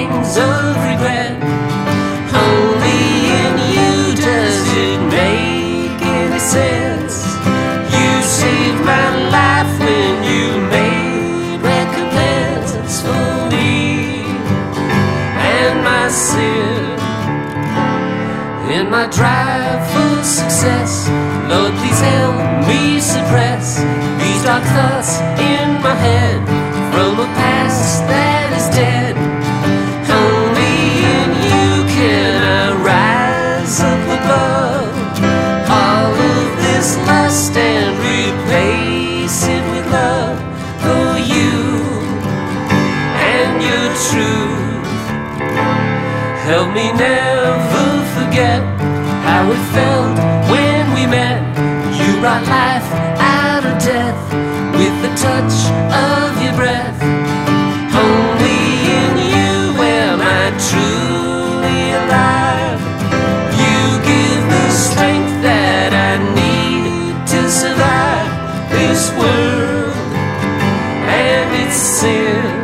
pangs of regret. Only in you does it make any sense. You saved my life when you made recompense for me and my sin. In my drive for success, Lord, please help me suppress these dark thoughts in my head from a past that is dead. Only in you can I rise up above all of this lust and replace it with love for you and your truth. Help me never forget how it felt when we met. You brought life out of death with the touch of your breath. Only in you am I truly alive. You give the strength that I need to survive this world and its sin.